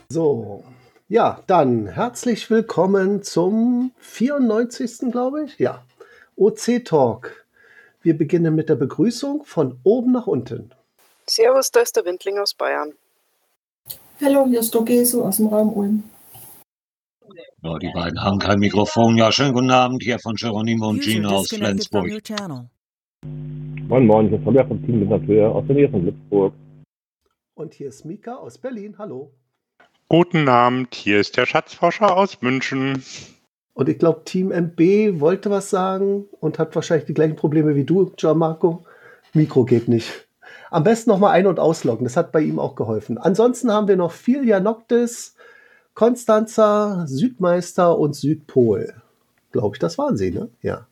So, ja, dann herzlich willkommen zum 94. glaube ich. Ja, OC Talk. Wir beginnen mit der Begrüßung von oben nach unten. Servus, da ist der Windling aus Bayern. Hallo, hier ist Dogeso aus dem Raum Ulm. Ja, die beiden haben kein Mikrofon. Ja, schönen guten Abend hier von Geronimo und User Gino aus disconnected from Flensburg. your channel. Moin Moin, hier ist Fabian vom Team Natur aus der Nähe von Lützburg. Und hier ist Mika aus Berlin. Hallo. Guten Abend, hier ist der Schatzforscher aus München. Und ich glaube, Team MB wollte was sagen und hat wahrscheinlich die gleichen Probleme wie du, Gianmarco. Mikro geht nicht. Am besten nochmal ein- und ausloggen. Das hat bei ihm auch geholfen. Ansonsten haben wir noch Filia Noctis, Konstanza, Südmeister und Südpol. Glaube ich, das waren sie, ne? Ja.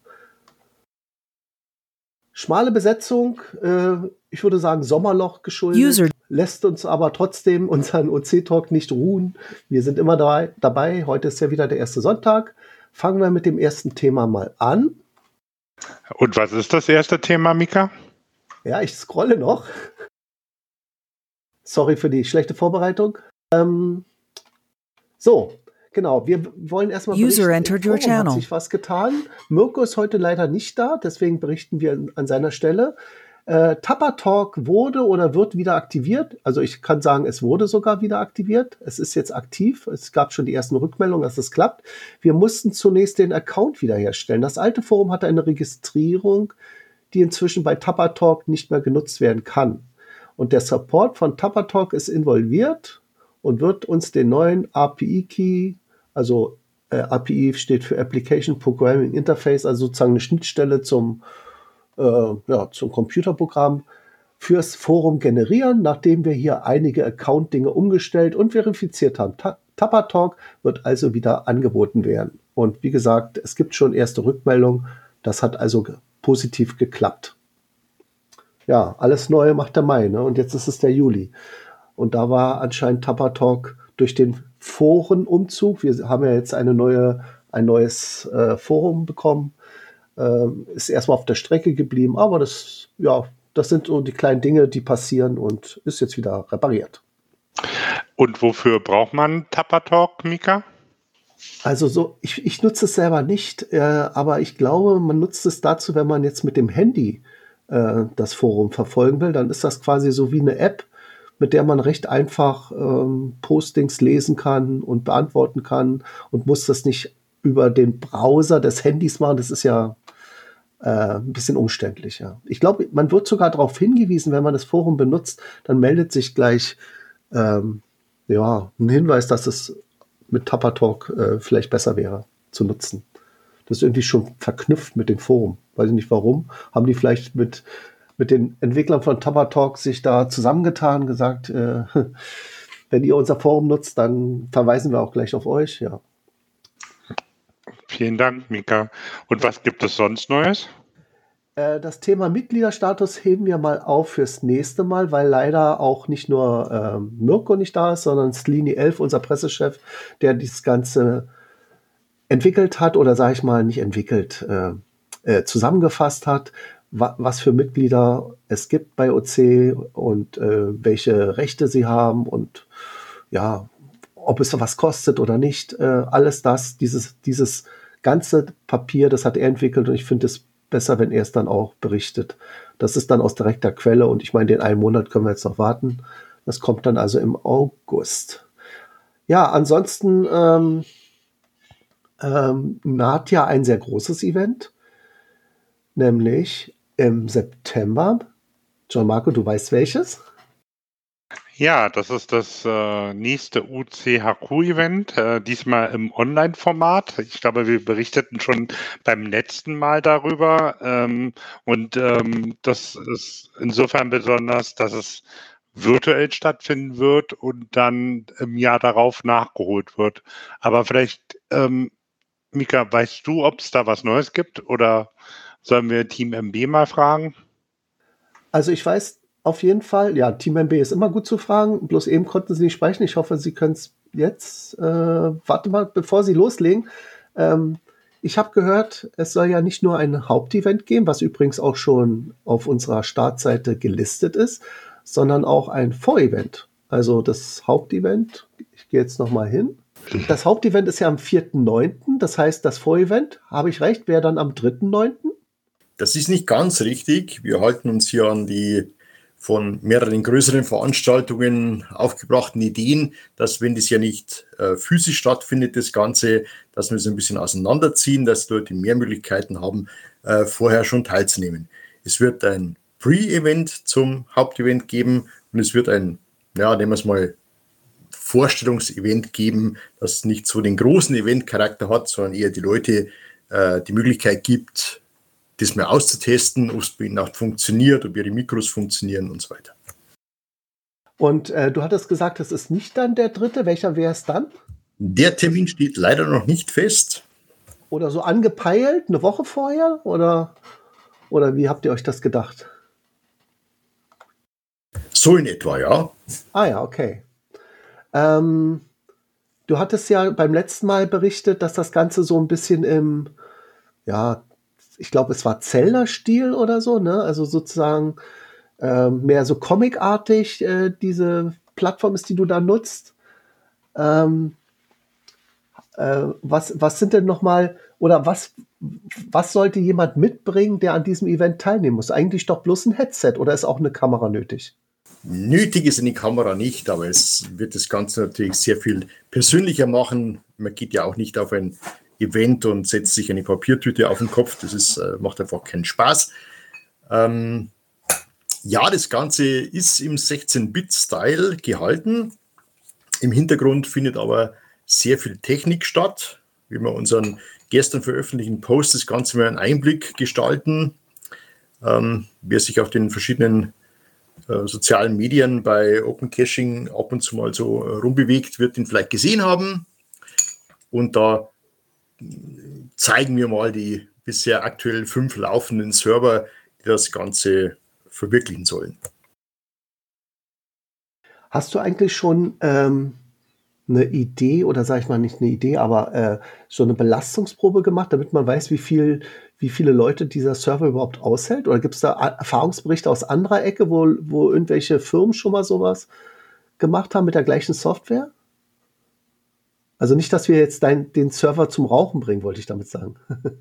Schmale Besetzung, ich würde sagen Sommerloch geschuldet, User. lässt uns aber trotzdem unseren OC-Talk nicht ruhen. Wir sind immer dabei. Heute ist ja wieder der erste Sonntag. Fangen wir mit dem ersten Thema mal an. Und was ist das erste Thema, Mika? Ja, ich scrolle noch. Sorry für die schlechte Vorbereitung. So, genau. Wir wollen erstmal User berichten, entered im your Forum hat channel. sich was getan. Mirko ist heute leider nicht da, deswegen berichten wir an seiner Stelle. Tapper Talk wurde oder wird wieder aktiviert. Also ich kann sagen, es wurde sogar wieder aktiviert. Es ist jetzt aktiv. Es gab schon die ersten Rückmeldungen, dass es klappt. Wir mussten zunächst den Account wiederherstellen. Das alte Forum hatte eine Registrierung, die inzwischen bei Tapper Talk nicht mehr genutzt werden kann. Und der Support von Tapper Talk ist involviert und wird uns den neuen API-Key, also API steht für Application Programming Interface, also sozusagen eine Schnittstelle zum Computerprogramm, fürs Forum generieren, nachdem wir hier einige Account-Dinge umgestellt und verifiziert haben. Tapper Talk wird also wieder angeboten werden. Und wie gesagt, es gibt schon erste Rückmeldungen. Das hat also positiv geklappt. Ja, alles Neue macht der Mai, ne? Und jetzt ist es der Juli. Und da war anscheinend Tapper Talk durch den Forenumzug, wir haben ja jetzt ein neues Forum bekommen, ist erstmal auf der Strecke geblieben, aber das sind so die kleinen Dinge, die passieren und ist jetzt wieder repariert. Und wofür braucht man Tapper Talk, Mika? Also ich nutze es selber nicht, aber ich glaube, man nutzt es dazu, wenn man jetzt mit dem Handy das Forum verfolgen will, dann ist das quasi so wie eine App, mit der man recht einfach Postings lesen kann und beantworten kann und muss das nicht über den Browser des Handys machen. Das ist ja ein bisschen umständlich. Ja. Ich glaube, man wird sogar darauf hingewiesen, wenn man das Forum benutzt, dann meldet sich gleich ein Hinweis, dass es mit Tapper Talk vielleicht besser wäre zu nutzen. Das ist irgendwie schon verknüpft mit dem Forum. Weiß ich nicht warum. Haben die vielleicht mit den Entwicklern von Tapper Talk sich da zusammengetan, gesagt, wenn ihr unser Forum nutzt, dann verweisen wir auch gleich auf euch. Ja. Vielen Dank, Mika. Und was gibt es sonst Neues? Das Thema Mitgliederstatus heben wir mal auf fürs nächste Mal, weil leider auch nicht nur Mirko nicht da ist, sondern Slini 11, unser Pressechef, der dieses Ganze entwickelt hat oder sage ich mal nicht entwickelt, zusammengefasst hat, was für Mitglieder es gibt bei OC und welche Rechte sie haben und ja, ob es was kostet oder nicht. Alles dieses ganze Papier, das hat er entwickelt und ich finde es besser, wenn er es dann auch berichtet. Das ist dann aus direkter Quelle und ich meine, den einen Monat können wir jetzt noch warten. Das kommt dann also im August. Ja, ansonsten naht ja ein sehr großes Event, nämlich im September. Gianmarco, du weißt welches? Ja, das ist das nächste UCHQ-Event, diesmal im Online-Format. Ich glaube, wir berichteten schon beim letzten Mal darüber. Das ist insofern besonders, dass es virtuell stattfinden wird und dann im Jahr darauf nachgeholt wird. Aber vielleicht, Mika, weißt du, ob es da was Neues gibt oder sollen wir Team MB mal fragen? Also ich weiß auf jeden Fall, ja, Team MB ist immer gut zu fragen, bloß eben konnten sie nicht sprechen. Ich hoffe, sie können es jetzt. Warte mal, bevor sie loslegen. Ich habe gehört, es soll ja nicht nur ein Hauptevent geben, was übrigens auch schon auf unserer Startseite gelistet ist, sondern auch ein Vorevent. Also das Hauptevent, ich Ich gehe jetzt nochmal hin. Das Hauptevent ist ja am 4.9., das heißt, das Vorevent, habe ich recht, wäre dann am 3.9.? Das ist nicht ganz richtig. Wir halten uns hier an die von mehreren größeren Veranstaltungen aufgebrachten Ideen, dass, wenn das ja nicht physisch stattfindet, das Ganze, dass wir es ein bisschen auseinanderziehen, dass die Leute mehr Möglichkeiten haben, vorher schon teilzunehmen. Es wird ein Pre-Event zum Hauptevent geben und es wird ein, ja, nehmen wir es mal, Vorstellungsevent geben, das nicht so den großen Eventcharakter hat, sondern eher die Leute die Möglichkeit gibt, das mal auszutesten, ob es bei ihnen auch funktioniert, ob ihre Mikros funktionieren und so weiter. Und du hattest gesagt, das ist nicht dann der 3. Welcher wäre es dann? Der Termin steht leider noch nicht fest. Oder so angepeilt, eine Woche vorher? Oder wie habt ihr euch das gedacht? So in etwa, ja. Ah ja, okay. Du hattest ja beim letzten Mal berichtet, dass das Ganze so ein bisschen im, ja, ich glaube, es war Zelda-Stil oder so, ne? Also sozusagen mehr so comicartig diese Plattform ist, die du da nutzt. Was sind denn nochmal, oder was sollte jemand mitbringen, der an diesem Event teilnehmen muss? Eigentlich doch bloß ein Headset oder ist auch eine Kamera nötig? Nötig ist eine Kamera nicht, aber es wird das Ganze natürlich sehr viel persönlicher machen. Man geht ja auch nicht auf ein Event und setzt sich eine Papiertüte auf den Kopf. Das ist, macht einfach keinen Spaß. Ja, das Ganze ist im 16-Bit-Style gehalten. Im Hintergrund findet aber sehr viel Technik statt. Wie wir unseren gestern veröffentlichten Post das Ganze mal einen Einblick gestalten. Wer sich auf den verschiedenen sozialen Medien bei Open Caching ab und zu mal so rumbewegt, wird ihn vielleicht gesehen haben. Und da zeigen wir mal die bisher aktuell 5 laufenden Server, die das Ganze verwirklichen sollen. Hast du eigentlich schon eine Idee, oder sage ich mal nicht eine Idee, aber so eine Belastungsprobe gemacht, damit man weiß, wie viele Leute dieser Server überhaupt aushält? Oder gibt es da Erfahrungsberichte aus anderer Ecke, wo irgendwelche Firmen schon mal sowas gemacht haben mit der gleichen Software? Also nicht, dass wir jetzt den Server zum Rauchen bringen, wollte ich damit sagen.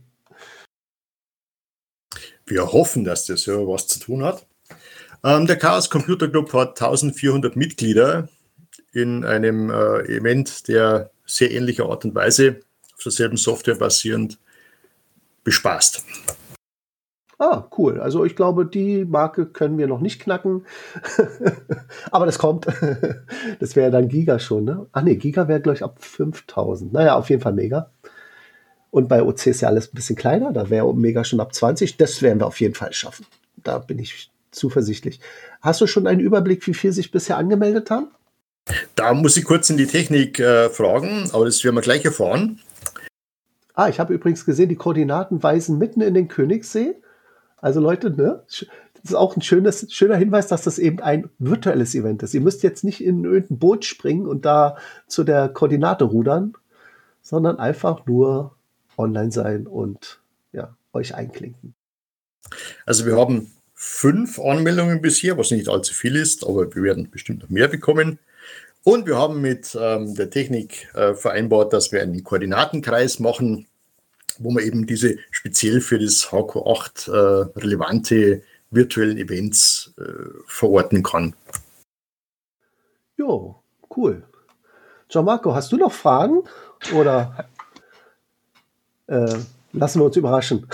Wir hoffen, dass der Server was zu tun hat. Der Chaos Computer Club hat 1400 Mitglieder in einem Event, der sehr ähnlicher Art und Weise auf derselben Software basierend bespaßt. Ah, cool. Also ich glaube, die Marke können wir noch nicht knacken. Aber das kommt. Das wäre dann Giga schon, ne? Ach nee, Giga wäre, glaube ich, ab 5000. Naja, auf jeden Fall Mega. Und bei OC ist ja alles ein bisschen kleiner. Da wäre Mega schon ab 20. Das werden wir auf jeden Fall schaffen. Da bin ich zuversichtlich. Hast du schon einen Überblick, wie viele sich bisher angemeldet haben? Da muss ich kurz in die Technik fragen, aber das werden wir gleich erfahren. Ah, ich habe übrigens gesehen, die Koordinaten weisen mitten in den Königssee. Also Leute, ne? Das ist auch ein schöner Hinweis, dass das eben ein virtuelles Event ist. Ihr müsst jetzt nicht in irgendein Boot springen und da zu der Koordinate rudern, sondern einfach nur online sein und ja, euch einklinken. Also wir haben 5 Anmeldungen bisher, was nicht allzu viel ist, aber wir werden bestimmt noch mehr bekommen. Und wir haben mit der Technik vereinbart, dass wir einen Koordinatenkreis machen, wo man eben diese speziell für das HQ8 relevante virtuellen Events verorten kann. Jo, cool. Gianmarco, hast du noch Fragen? Oder lassen wir uns überraschen?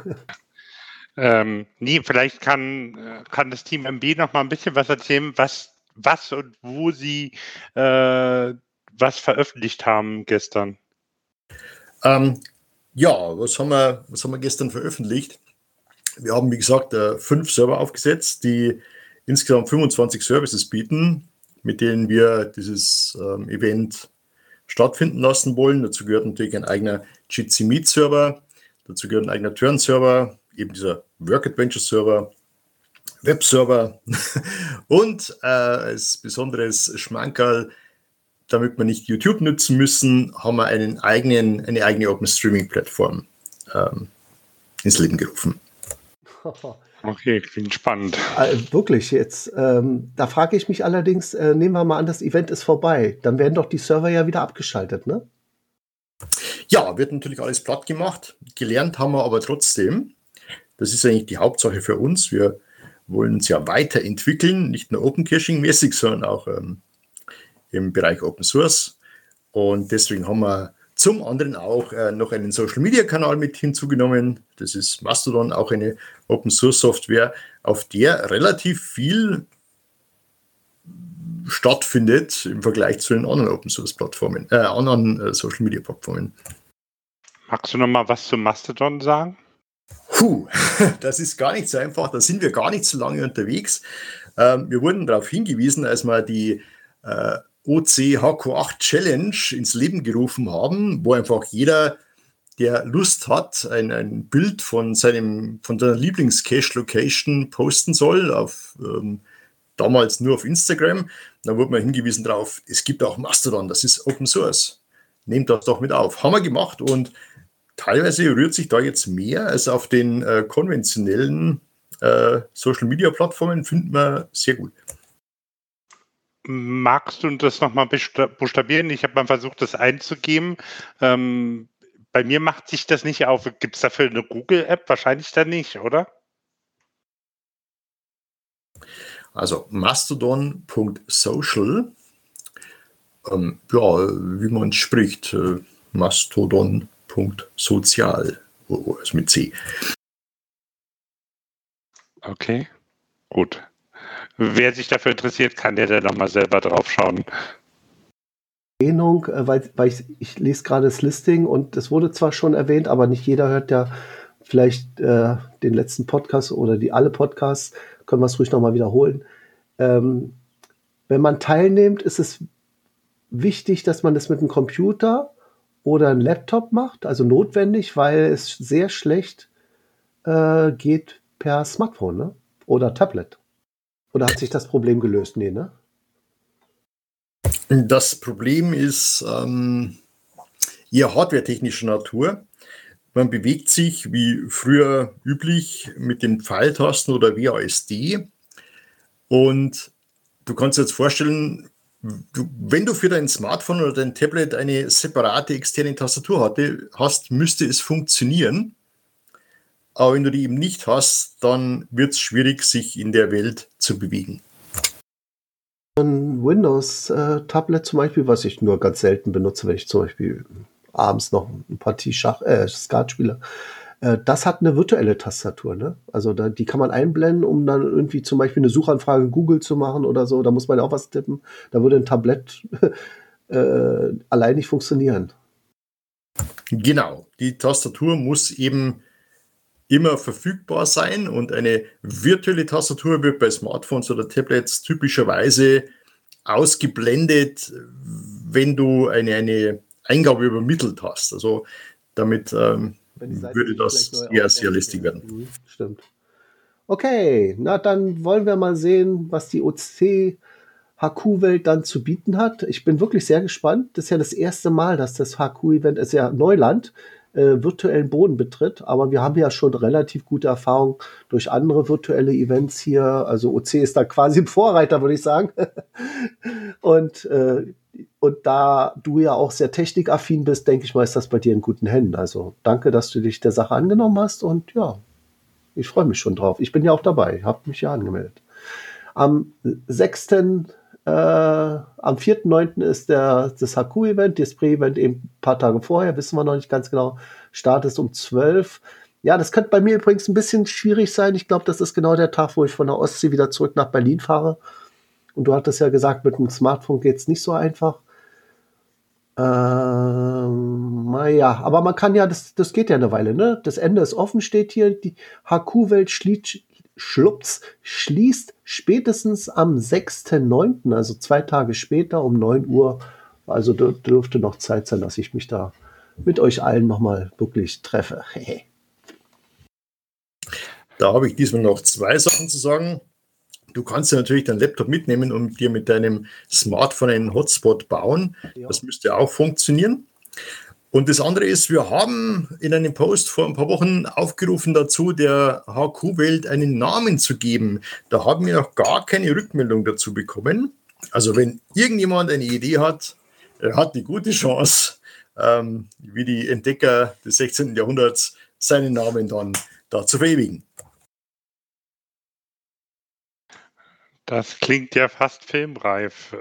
Nee, vielleicht kann das Team MB noch mal ein bisschen was erzählen, was und wo sie was veröffentlicht haben gestern. Ja, was haben wir gestern veröffentlicht? Wir haben, wie gesagt, 5 Server aufgesetzt, die insgesamt 25 Services bieten, mit denen wir dieses Event stattfinden lassen wollen. Dazu gehört natürlich ein eigener Jitsi Meet Server, dazu gehört ein eigener Turn-Server, eben dieser Work Adventure Server, Webserver und als besonderes Schmankerl, damit wir nicht YouTube nutzen müssen, haben wir eine eigene Open Streaming Plattform ins Leben gerufen. Okay, klingt spannend. Wirklich jetzt. Da frage ich mich allerdings, nehmen wir mal an, das Event ist vorbei. Dann werden doch die Server ja wieder abgeschaltet, ne? Ja, wird natürlich alles platt gemacht. Gelernt haben wir aber trotzdem. Das ist eigentlich die Hauptsache für uns. Wir wollen uns ja weiterentwickeln, nicht nur Open Caching-mäßig, sondern auch im Bereich Open Source. Und deswegen haben wir zum anderen auch noch einen Social-Media-Kanal mit hinzugenommen. Das ist Mastodon, auch eine Open-Source-Software, auf der relativ viel stattfindet im Vergleich zu den anderen Open-Source-Plattformen, anderen Social-Media-Plattformen. Magst du noch mal was zu Mastodon sagen? Das ist gar nicht so einfach. Da sind wir gar nicht so lange unterwegs. Wir wurden darauf hingewiesen, als wir die OC-HQ8 Challenge ins Leben gerufen haben, wo einfach jeder, der Lust hat, ein Bild von seiner Lieblings-Cache-Location posten soll, damals nur auf Instagram. Da wurde man hingewiesen darauf, es gibt auch Mastodon, das ist Open Source. Nehmt das doch mit auf. Haben wir gemacht und teilweise rührt sich da jetzt mehr als auf den konventionellen Social-Media-Plattformen, finden wir sehr gut. Magst du das nochmal buchstabieren? Ich habe mal versucht, das einzugeben. Bei mir macht sich das nicht auf. Gibt es dafür eine Google-App? Wahrscheinlich dann nicht, oder? Also mastodon.social, wie man spricht, mastodon.sozial, also mit C. Okay, gut. Wer sich dafür interessiert, kann der dann nochmal selber drauf schauen. Weil ich lese gerade das Listing und es wurde zwar schon erwähnt, aber nicht jeder hört ja vielleicht den letzten Podcast oder alle Podcasts, können wir es ruhig nochmal wiederholen. Wenn man teilnimmt, ist es wichtig, dass man das mit einem Computer oder einem Laptop macht, also notwendig, weil es sehr schlecht geht per Smartphone, ne? Oder Tablet. Oder hat sich das Problem gelöst? Nee, ne? Das Problem ist eher hardwaretechnischer Natur. Man bewegt sich wie früher üblich mit den Pfeiltasten oder WASD. Und du kannst dir jetzt vorstellen, wenn du für dein Smartphone oder dein Tablet eine separate externe Tastatur hast, müsste es funktionieren. Aber wenn du die eben nicht hast, dann wird es schwierig, sich in der Welt zu bewegen. Ein Windows-Tablet zum Beispiel, was ich nur ganz selten benutze, wenn ich zum Beispiel abends noch ein Partie Skat spiele, das hat eine virtuelle Tastatur, ne? Also die kann man einblenden, um dann irgendwie zum Beispiel eine Suchanfrage in Google zu machen oder so. Da muss man ja auch was tippen. Da würde ein Tablet allein nicht funktionieren. Genau, die Tastatur muss eben immer verfügbar sein und eine virtuelle Tastatur wird bei Smartphones oder Tablets typischerweise ausgeblendet, wenn du eine Eingabe übermittelt hast. Also damit würde das sehr lästig werden. Stimmt. Okay, na dann wollen wir mal sehen, was die OC-HQ-Welt dann zu bieten hat. Ich bin wirklich sehr gespannt. Das ist ja das erste Mal, dass das HQ-Event, ist ja Neuland, virtuellen Boden betritt, aber wir haben ja schon relativ gute Erfahrungen durch andere virtuelle Events hier. Also OC ist da quasi im Vorreiter, würde ich sagen. Und da du ja auch sehr technikaffin bist, denke ich mal, ist das bei dir in guten Händen. Also danke, dass du dich der Sache angenommen hast und ja, ich freue mich schon drauf. Ich bin ja auch dabei, habe mich ja angemeldet. Am 4.9. ist das HQ-Event, das Pre-Event eben ein paar Tage vorher, wissen wir noch nicht ganz genau. Start ist um 12. Ja, das könnte bei mir übrigens ein bisschen schwierig sein. Ich glaube, das ist genau der Tag, wo ich von der Ostsee wieder zurück nach Berlin fahre. Und du hattest ja gesagt, mit dem Smartphone geht es nicht so einfach. Naja, aber man kann ja, das geht ja eine Weile, ne? Das Ende ist offen, steht hier. Die HQ-Welt schließt spätestens am 6.9., also 2 Tage später um 9 Uhr. Also dürfte noch Zeit sein, dass ich mich da mit euch allen nochmal wirklich treffe. Da habe ich diesmal noch 2 Sachen zu sagen. Du kannst ja natürlich deinen Laptop mitnehmen und dir mit deinem Smartphone einen Hotspot bauen. Ja. Das müsste auch funktionieren. Und das andere ist, wir haben in einem Post vor ein paar Wochen aufgerufen dazu, der HQ-Welt einen Namen zu geben. Da haben wir noch gar keine Rückmeldung dazu bekommen. Also wenn irgendjemand eine Idee hat, er hat die gute Chance, wie die Entdecker des 16. Jahrhunderts, seinen Namen dann da zu verewigen. Das klingt ja fast filmreif.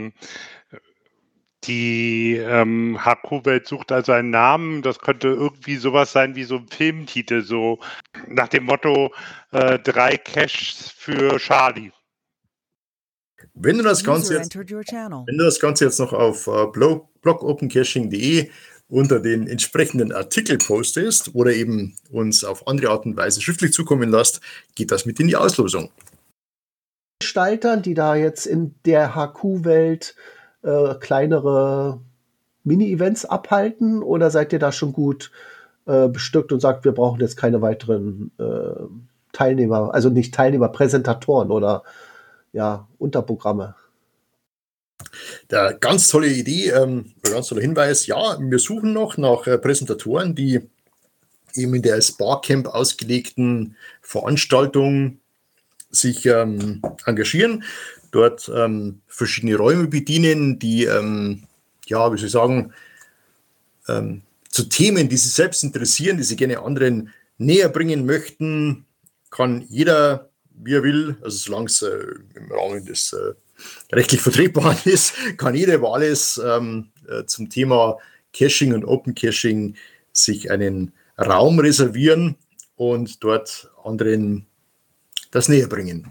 Die HQ-Welt sucht also einen Namen. Das könnte irgendwie sowas sein wie so ein Filmtitel, so nach dem Motto 3 Caches für Charlie. Wenn du das Ganze jetzt noch auf blogopencaching.de unter den entsprechenden Artikel postest oder eben uns auf andere Art und Weise schriftlich zukommen lässt, geht das mit in die Auslosung. Gestaltern, die da jetzt in der HQ-Welt kleinere Mini-Events abhalten, oder seid ihr da schon gut bestückt und sagt, wir brauchen jetzt keine weiteren Teilnehmer, also nicht Teilnehmer, Präsentatoren oder ja, Unterprogramme? Der ganz tolle Idee, ganz toller Hinweis, ja, wir suchen noch nach Präsentatoren, die eben in der als Barcamp ausgelegten Veranstaltung sich engagieren, dort verschiedene Räume bedienen, die, ja, wie soll ich sagen, zu Themen, die sie selbst interessieren, die sie gerne anderen näher bringen möchten, kann jeder, wie er will, also solange es im Rahmen des rechtlich Vertretbaren ist, kann jeder über alles zum Thema Caching und Open Caching sich einen Raum reservieren und dort anderen das näher bringen.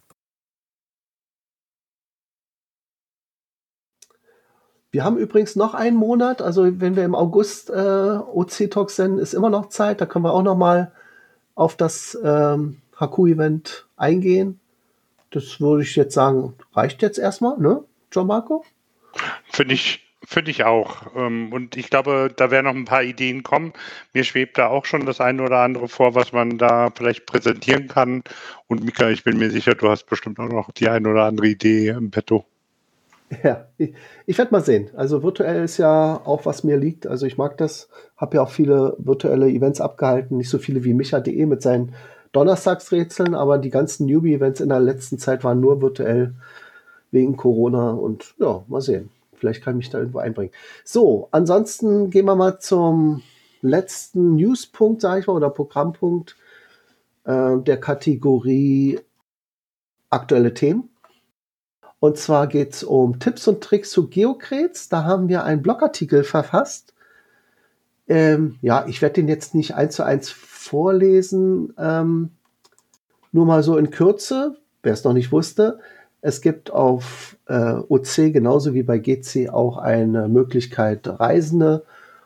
Wir haben übrigens noch einen Monat, also wenn wir im August OC-Talk senden, ist immer noch Zeit, da können wir auch noch mal auf das HQ-Event eingehen. Das würde ich jetzt sagen, reicht jetzt erstmal, ne, John Marco? Finde ich auch. Und ich glaube, da werden noch ein paar Ideen kommen. Mir schwebt da auch schon das eine oder andere vor, was man da vielleicht präsentieren kann. Und Mika, ich bin mir sicher, du hast bestimmt auch noch die eine oder andere Idee im Petto. Ja, ich werde mal sehen. Also virtuell ist ja auch, was mir liegt. Also ich mag das, habe ja auch viele virtuelle Events abgehalten, nicht so viele wie Micha.de mit seinen Donnerstagsrätseln, aber die ganzen Newbie-Events in der letzten Zeit waren nur virtuell wegen Corona und ja, mal sehen. Vielleicht kann ich mich da irgendwo einbringen. So, ansonsten gehen wir mal zum letzten Newspunkt, sage ich mal, oder Programmpunkt der Kategorie aktuelle Themen. Und zwar geht es um Tipps und Tricks zu Geocrates. Da haben wir einen Blogartikel verfasst. Ja, ich werde den jetzt nicht 1:1 vorlesen. Nur mal so in Kürze, wer es noch nicht wusste. Es gibt auf OC genauso wie bei GC auch eine Möglichkeit, Reisende,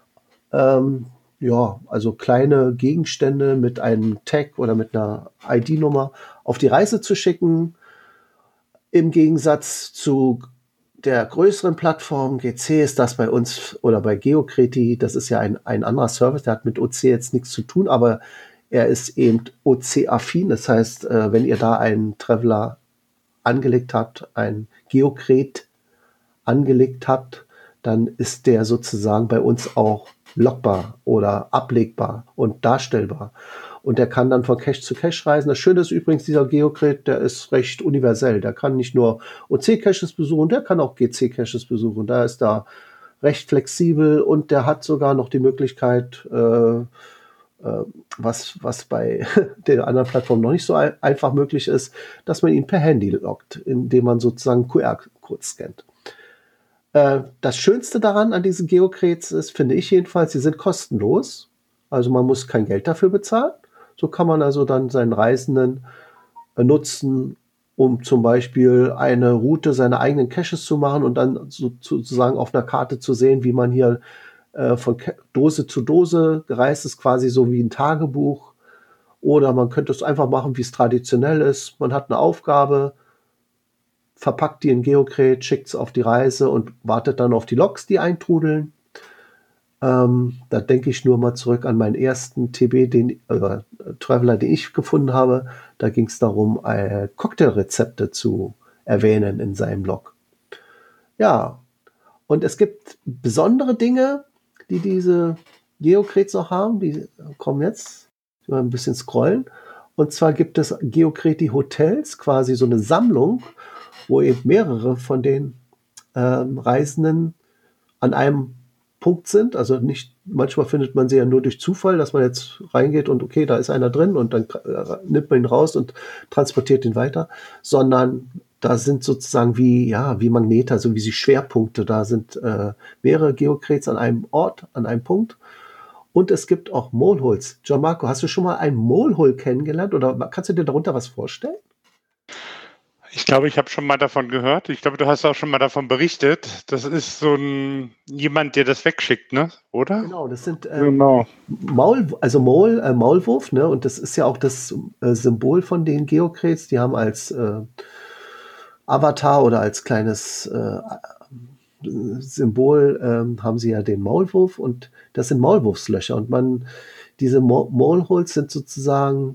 ja, also kleine Gegenstände mit einem Tag oder mit einer ID-Nummer auf die Reise zu schicken. Im Gegensatz zu der größeren Plattform GC ist das bei uns oder bei Geocreti, das ist ja ein anderer Service, der hat mit OC jetzt nichts zu tun, aber er ist eben OC-affin. Das heißt, wenn ihr da einen Traveler angelegt habt, ein Geocret angelegt habt, dann ist der sozusagen bei uns auch logbar oder ablegbar und darstellbar. Und der kann dann von Cache zu Cache reisen. Das Schöne ist übrigens, dieser Geocret, der ist recht universell. Der kann nicht nur OC-Caches besuchen, der kann auch GC-Caches besuchen. Da ist da recht flexibel und der hat sogar noch die Möglichkeit, was bei der anderen Plattform noch nicht so einfach möglich ist, dass man ihn per Handy loggt, indem man sozusagen QR-Code scannt. Das Schönste daran an diesen Geocrets ist, finde ich jedenfalls, sie sind kostenlos. Also man muss kein Geld dafür bezahlen. So kann man also dann seinen Reisenden nutzen, um zum Beispiel eine Route seiner eigenen Caches zu machen und dann sozusagen auf einer Karte zu sehen, wie man hier von Dose zu Dose gereist ist, quasi so wie ein Tagebuch. Oder man könnte es einfach machen, wie es traditionell ist. Man hat eine Aufgabe, verpackt die in Geocret, schickt es auf die Reise und wartet dann auf die Logs, die eintrudeln. Da denke ich nur mal zurück an meinen ersten Traveler, den ich gefunden habe. Da ging es darum, Cocktailrezepte zu erwähnen in seinem Blog. Ja, und es gibt besondere Dinge, die diese Geocrets noch haben. Die kommen jetzt. Mal ein bisschen scrollen. Und zwar gibt es Geocreti Hotels, quasi so eine Sammlung, wo eben mehrere von den Reisenden an einem Punkt sind. Also nicht, manchmal findet man sie ja nur durch Zufall, dass man jetzt reingeht und okay, da ist einer drin und dann nimmt man ihn raus und transportiert ihn weiter, sondern da sind sozusagen wie Magnete, also wie sie Schwerpunkte. Da sind mehrere Geocrets an einem Ort, an einem Punkt. Und es gibt auch Moleholes. John Marco, hast du schon mal ein Molehole kennengelernt oder kannst du dir darunter was vorstellen? Ich glaube, ich habe schon mal davon gehört. Ich glaube, du hast auch schon mal davon berichtet. Das ist so jemand, der das wegschickt, ne? Oder? Genau, das sind Genau. Maulwurf, ne? Und das ist ja auch das Symbol von den Geocrets. Die haben als Avatar oder als kleines Symbol haben sie ja den Maulwurf und das sind Maulwurfslöcher. Und diese Moleholes sind sozusagen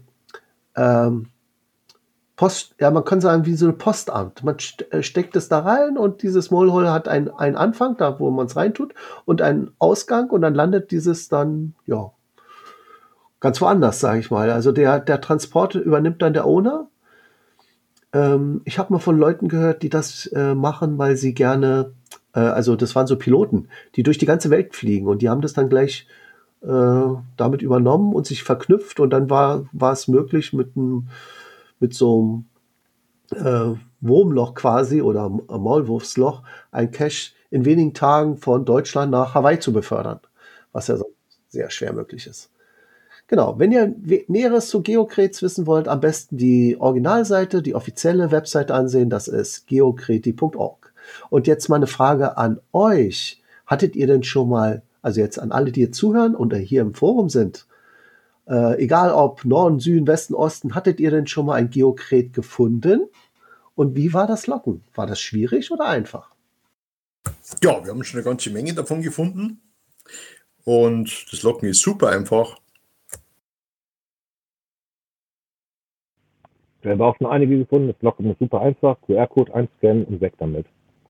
man kann sagen, wie so ein Postamt. Man steckt es da rein und dieses Molehole hat einen Anfang, da wo man es reintut, und einen Ausgang und dann landet dieses dann, ganz woanders, sage ich mal. Also der Transport übernimmt dann der Owner. Ich habe mal von Leuten gehört, die das machen, weil sie gerne, also das waren so Piloten, die durch die ganze Welt fliegen und die haben das dann gleich damit übernommen und sich verknüpft und dann war es möglich mit so einem Wurmloch quasi oder Maulwurfsloch ein Cache in wenigen Tagen von Deutschland nach Hawaii zu befördern, was ja so sehr schwer möglich ist. Genau, wenn ihr Näheres zu Geocrets wissen wollt, am besten die Originalseite, die offizielle Webseite ansehen, das ist geocreti.org. Und jetzt mal eine Frage an euch. Hattet ihr denn schon mal, also jetzt an alle, die hier zuhören und hier im Forum sind, egal ob Norden, Süden, Westen, Osten, hattet ihr denn schon mal ein Geocret gefunden? Und wie war das Locken? War das schwierig oder einfach? Ja, wir haben schon eine ganze Menge davon gefunden. Und das Locken ist super einfach. Wir haben auch schon einige gefunden. Das Locken ist super einfach. QR-Code einscannen und weg damit.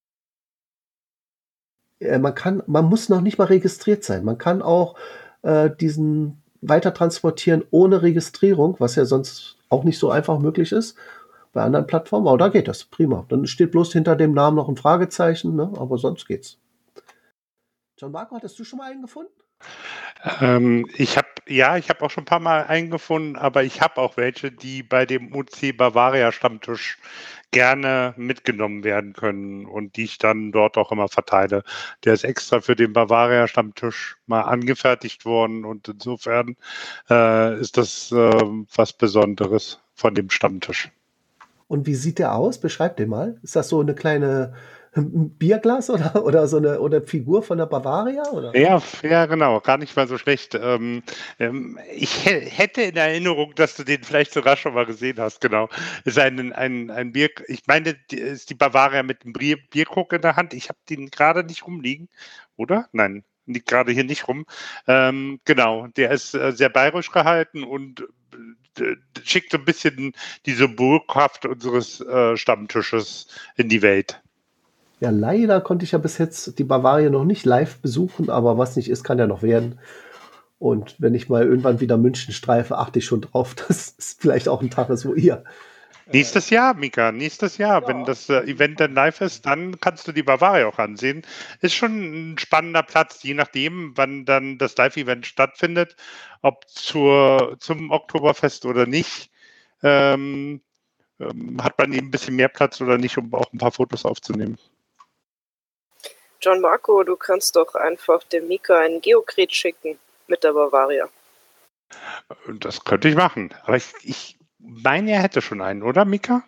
Man muss noch nicht mal registriert sein. Man kann auch diesen weiter transportieren ohne Registrierung, was ja sonst auch nicht so einfach möglich ist bei anderen Plattformen. Aber da geht das prima. Dann steht bloß hinter dem Namen noch ein Fragezeichen, ne? Aber sonst geht's. John Marco, hattest du schon mal einen gefunden? Ich habe auch schon ein paar Mal einen gefunden, aber ich habe auch welche, die bei dem UC Bavaria Stammtisch gerne mitgenommen werden können und die ich dann dort auch immer verteile. Der ist extra für den Bavaria Stammtisch mal angefertigt worden und insofern ist das was Besonderes von dem Stammtisch. Und wie sieht der aus? Beschreib den mal. Ist das so eine kleine Bierglas oder so eine Figur von der Bavaria? Oder? Ja, genau, gar nicht mal so schlecht. Ich hätte in Erinnerung, dass du den vielleicht sogar schon mal gesehen hast, genau. Ist ein Bier, ich meine, ist die Bavaria mit einem Bierkrug in der Hand. Ich habe den gerade nicht rumliegen, oder? Nein, liegt gerade hier nicht rum. Genau, der ist sehr bayerisch gehalten und schickt so ein bisschen die Symbolkraft unseres Stammtisches in die Welt. Ja, leider konnte ich ja bis jetzt die Bavaria noch nicht live besuchen, aber was nicht ist, kann ja noch werden. Und wenn ich mal irgendwann wieder München streife, achte ich schon drauf, dass es vielleicht auch ein Tag ist, wo ihr. Nächstes Jahr, Mika, nächstes Jahr. Ja. Wenn das Event dann live ist, dann kannst du die Bavaria auch ansehen. Ist schon ein spannender Platz, je nachdem, wann dann das Live-Event stattfindet, ob zum Oktoberfest oder nicht. Hat man eben ein bisschen mehr Platz oder nicht, um auch ein paar Fotos aufzunehmen. John Marco, du kannst doch einfach dem Mika einen Geocret schicken mit der Bavaria. Das könnte ich machen. Aber ich meine, er hätte schon einen, oder Mika?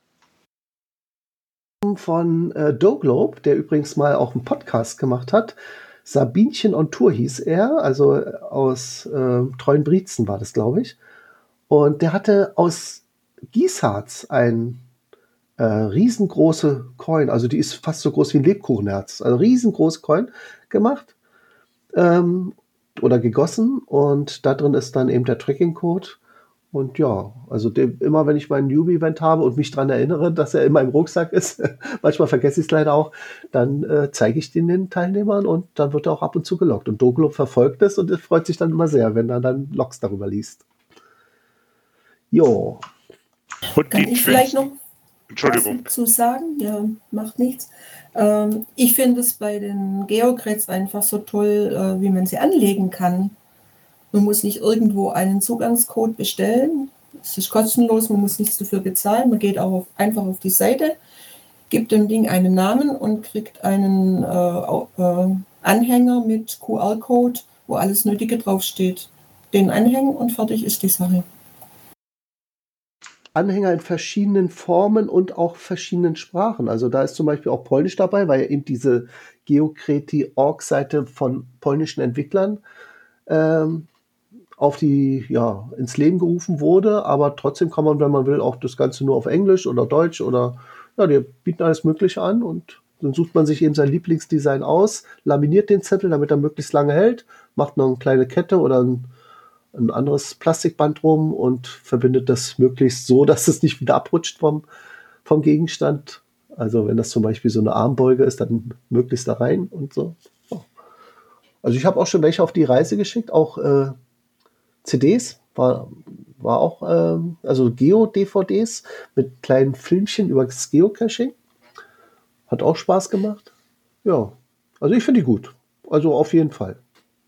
Von Doglobe, der übrigens mal auch einen Podcast gemacht hat. Sabinchen on Tour hieß er, also aus Treuenbrietzen war das, glaube ich. Und der hatte aus Gießharz ein riesengroße Coin, also die ist fast so groß wie ein Lebkuchenherz, also riesengroße Coin gemacht oder gegossen und da drin ist dann eben der Tracking-Code Und ja, also immer wenn ich meinen Newbie-Event habe und mich daran erinnere, dass er in meinem Rucksack ist, manchmal vergesse ich es leider auch, dann zeige ich den Teilnehmern und dann wird er auch ab und zu gelockt. Und Doglo verfolgt es und er freut sich dann immer sehr, wenn er dann Logs darüber liest. Jo. Und Kann die ich vielleicht noch Entschuldigung. was dazu sagen? Ja, macht nichts. Ich finde es bei den Geocrates einfach so toll, wie man sie anlegen kann. Man muss nicht irgendwo einen Zugangscode bestellen. Es ist kostenlos, man muss nichts dafür bezahlen. Man geht auch einfach auf die Seite, gibt dem Ding einen Namen und kriegt einen Anhänger mit QR-Code, wo alles Nötige draufsteht. Den anhängen und fertig ist die Sache. Anhänger in verschiedenen Formen und auch verschiedenen Sprachen. Also da ist zum Beispiel auch Polnisch dabei, weil eben diese Geocreti.org-Seite von polnischen Entwicklern ins Leben gerufen wurde, aber trotzdem kann man, wenn man will, auch das Ganze nur auf Englisch oder Deutsch oder die bieten alles Mögliche an und dann sucht man sich eben sein Lieblingsdesign aus, laminiert den Zettel, damit er möglichst lange hält, macht noch eine kleine Kette oder ein anderes Plastikband rum und verbindet das möglichst so, dass es nicht wieder abrutscht vom Gegenstand. Also wenn das zum Beispiel so eine Armbeuge ist, dann möglichst da rein und so. Also ich habe auch schon welche auf die Reise geschickt, auch CDs, war auch, also Geo-DVDs mit kleinen Filmchen über das Geocaching. Hat auch Spaß gemacht. Ja, also ich finde die gut. Also auf jeden Fall.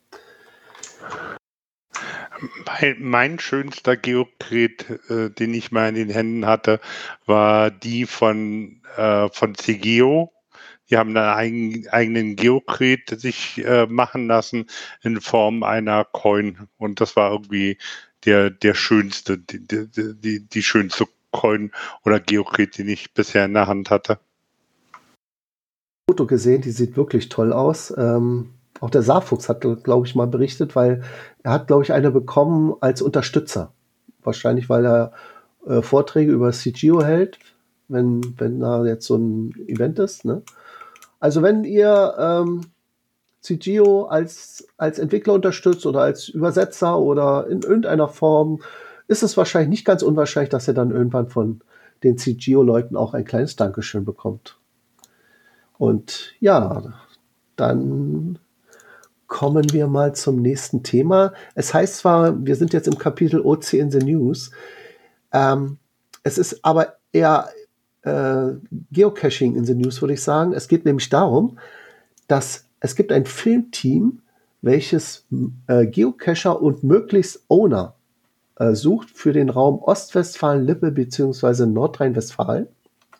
Mein schönster Geocret, den ich mal in den Händen hatte, war die von CGeo. Die haben einen eigenen Geocret sich machen lassen in Form einer Coin. Und das war irgendwie der schönste, die schönste Coin oder Geocret, den ich bisher in der Hand hatte. Foto gesehen, die sieht wirklich toll aus. Auch der Saarfuchs hat, glaube ich, mal berichtet, weil er hat, glaube ich, eine bekommen als Unterstützer. Wahrscheinlich, weil er Vorträge über CGO hält, wenn da jetzt so ein Event ist. Ne? Also wenn ihr CGO als Entwickler unterstützt oder als Übersetzer oder in irgendeiner Form, ist es wahrscheinlich nicht ganz unwahrscheinlich, dass ihr dann irgendwann von den CGO-Leuten auch ein kleines Dankeschön bekommt. Und ja, dann kommen wir mal zum nächsten Thema. Es heißt zwar, wir sind jetzt im Kapitel OC in the News, es ist aber eher Geocaching in the News, würde ich sagen. Es geht nämlich darum, dass es gibt ein Filmteam, welches Geocacher und möglichst Owner sucht für den Raum Ostwestfalen-Lippe bzw. Nordrhein-Westfalen.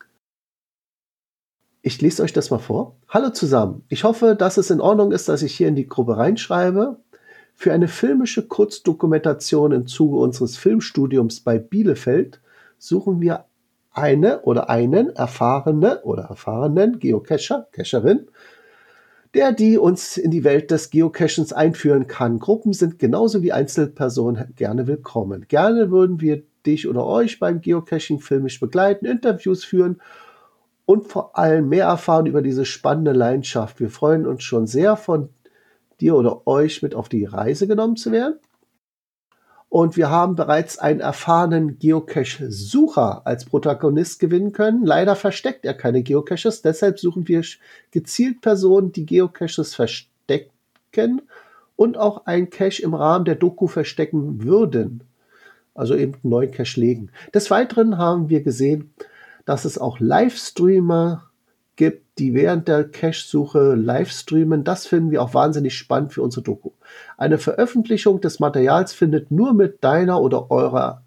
Ich lese euch das mal vor. Hallo zusammen. Ich hoffe, dass es in Ordnung ist, dass ich hier in die Gruppe reinschreibe. Für eine filmische Kurzdokumentation im Zuge unseres Filmstudiums bei Bielefeld suchen wir eine oder einen erfahrenen Geocacher, Cacherin, die uns in die Welt des Geocachens einführen kann. Gruppen sind genauso wie Einzelpersonen gerne willkommen. Gerne würden wir dich oder euch beim Geocaching filmisch begleiten, Interviews führen und vor allem mehr erfahren über diese spannende Leidenschaft. Wir freuen uns schon sehr, von dir oder euch mit auf die Reise genommen zu werden. Und wir haben bereits einen erfahrenen Geocache-Sucher als Protagonist gewinnen können. Leider versteckt er keine Geocaches, deshalb suchen wir gezielt Personen, die Geocaches verstecken und auch einen Cache im Rahmen der Doku verstecken würden. Also eben einen neuen Cache legen. Des Weiteren haben wir gesehen, dass es auch Livestreamer gibt, die während der Cache-Suche livestreamen. Das finden wir auch wahnsinnig spannend für unsere Doku. Eine Veröffentlichung des Materials findet nur mit deinem oder eurem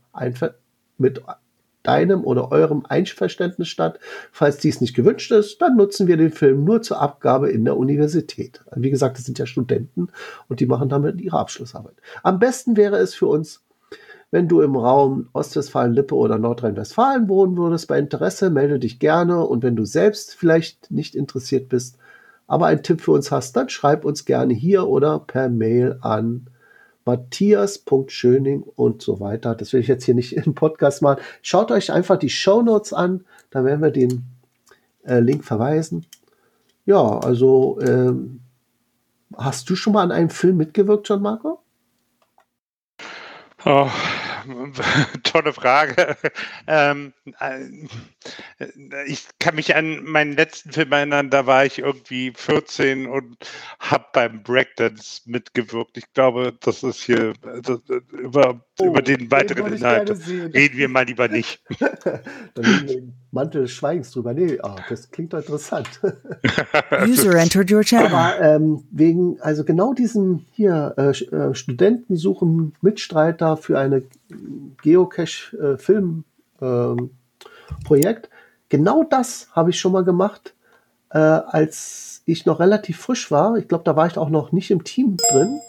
Einverständnis statt. Falls dies nicht gewünscht ist, dann nutzen wir den Film nur zur Abgabe in der Universität. Wie gesagt, das sind ja Studenten und die machen damit ihre Abschlussarbeit. Am besten wäre es für uns, wenn du im Raum Ostwestfalen-Lippe oder Nordrhein-Westfalen wohnen würdest. Bei Interesse melde dich gerne und wenn du selbst vielleicht nicht interessiert bist, aber einen Tipp für uns hast, dann schreib uns gerne hier oder per Mail an matthias.schöning und so weiter. Das will ich jetzt hier nicht im Podcast machen. Schaut euch einfach die Shownotes an, da werden wir den Link verweisen. Ja, also hast du schon mal an einem Film mitgewirkt, John Marco? Oh, Tolle Frage. Ich kann mich an meinen letzten Film erinnern, da war ich irgendwie 14 und habe beim Breakdance mitgewirkt. Ich glaube, das ist hier über den weiteren würde ich Inhalt gerne sehen. reden wir mal lieber nicht. Dann legen wir den Mantel des Schweigens drüber. Nee, das klingt doch interessant. User entered your channel. Aber also genau diesen hier, Studenten suchen Mitstreiter für eine Geocache-Film-Projekt. Genau das habe ich schon mal gemacht, als ich noch relativ frisch war. Ich glaube, da war ich auch noch nicht im Team drin.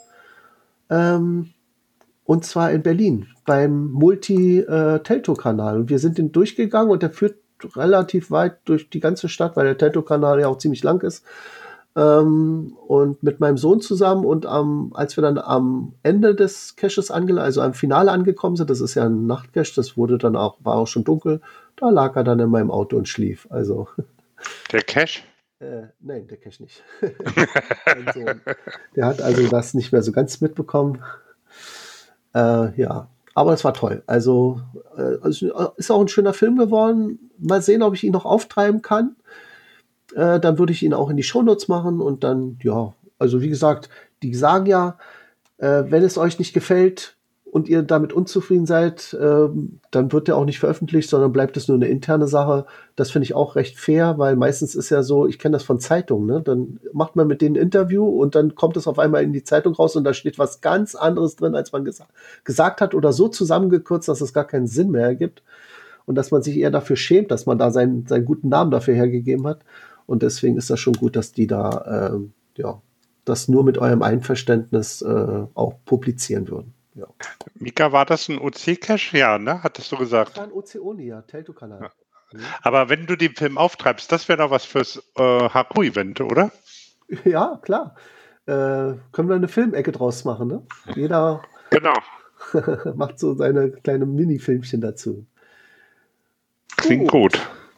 Und zwar in Berlin beim Multi-Teltow-Kanal. Und wir sind den durchgegangen und der führt relativ weit durch die ganze Stadt, weil der Teltow-Kanal ja auch ziemlich lang ist. Und mit meinem Sohn zusammen und als wir dann am Ende des Caches also am Finale angekommen sind, das ist ja ein Nachtcache, das war auch schon dunkel, da lag er dann in meinem Auto und schlief. Also Der Cache? Nein, der Cache nicht. Mein Sohn. Der hat also das nicht mehr so ganz mitbekommen. Ja, aber es war toll. Also ist auch ein schöner Film geworden. Mal sehen, ob ich ihn noch auftreiben kann. Dann würde ich ihn auch in die Shownotes machen und dann, ja, also wie gesagt, die sagen ja, wenn es euch nicht gefällt und ihr damit unzufrieden seid, dann wird der auch nicht veröffentlicht, sondern bleibt es nur eine interne Sache. Das finde ich auch recht fair, weil meistens ist ja so, ich kenne das von Zeitungen, ne? Dann macht man mit denen ein Interview und dann kommt es auf einmal in die Zeitung raus und da steht was ganz anderes drin, als man gesagt hat oder so zusammengekürzt, dass es gar keinen Sinn mehr ergibt und dass man sich eher dafür schämt, dass man da seinen guten Namen dafür hergegeben hat. Und deswegen ist das schon gut, dass die da das nur mit eurem Einverständnis auch publizieren würden. Ja. Mika, war das ein OC-Cache? Ja, ne? Hattest du gesagt. Das war ein Ozeoni, ja, Teltow-Kanal. Ja. Aber wenn du den Film auftreibst, das wäre doch was fürs Haku-Event, oder? Ja, klar. Können wir eine Filmecke draus machen, ne? Jeder Genau. macht so seine kleine Mini-Filmchen dazu. Klingt gut.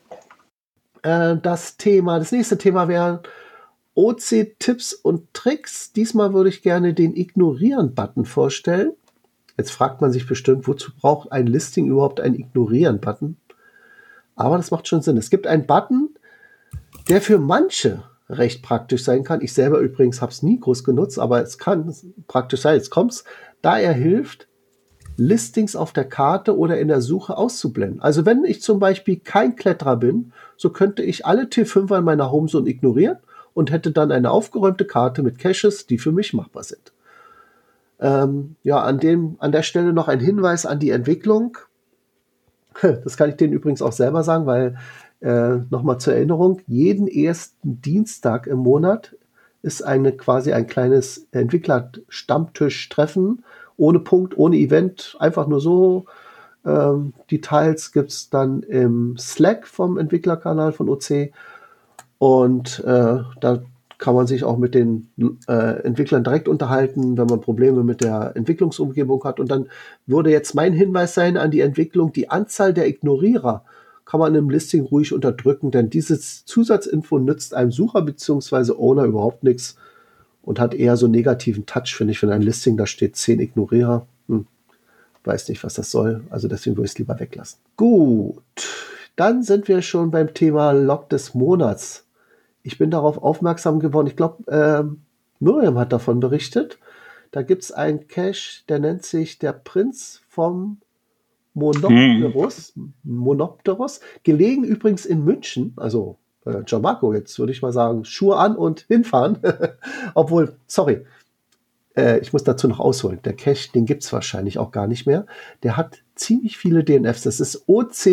Das nächste Thema wäre OC-Tipps und Tricks. Diesmal würde ich gerne den Ignorieren-Button vorstellen. Jetzt fragt man sich bestimmt, wozu braucht ein Listing überhaupt einen Ignorieren-Button? Aber das macht schon Sinn. Es gibt einen Button, der für manche recht praktisch sein kann. Ich selber übrigens habe es nie groß genutzt, aber es kann praktisch sein. Jetzt kommt's, da er hilft, Listings auf der Karte oder in der Suche auszublenden. Also wenn ich zum Beispiel kein Kletterer bin, so könnte ich alle T5er in meiner Homezone ignorieren und hätte dann eine aufgeräumte Karte mit Caches, die für mich machbar sind. An der Stelle noch ein Hinweis an die Entwicklung. Das kann ich denen übrigens auch selber sagen, weil nochmal zur Erinnerung, jeden ersten Dienstag im Monat ist quasi ein kleines Entwickler-Stammtisch-Treffen, ohne Punkt, ohne Event, einfach nur so. Details gibt es dann im Slack vom Entwicklerkanal von OC. Und da kann man sich auch mit den Entwicklern direkt unterhalten, wenn man Probleme mit der Entwicklungsumgebung hat. Und dann würde jetzt mein Hinweis sein an die Entwicklung, die Anzahl der Ignorierer kann man im Listing ruhig unterdrücken, denn dieses Zusatzinfo nützt einem Sucher bzw. Owner überhaupt nichts und hat eher so einen negativen Touch, finde ich, wenn ein Listing da steht 10 Ignorierer. Weiß nicht, was das soll, also deswegen würde ich es lieber weglassen. Gut, dann sind wir schon beim Thema Log des Monats. Ich bin darauf aufmerksam geworden, ich glaube, Miriam hat davon berichtet. Da gibt es einen Cache, der nennt sich der Prinz vom Monopteros, gelegen übrigens in München, also Gianmarco, jetzt würde ich mal sagen, Schuhe an und hinfahren. Obwohl, sorry, ich muss dazu noch ausholen. Der Cache, den gibt es wahrscheinlich auch gar nicht mehr. Der hat ziemlich viele DNFs. Das ist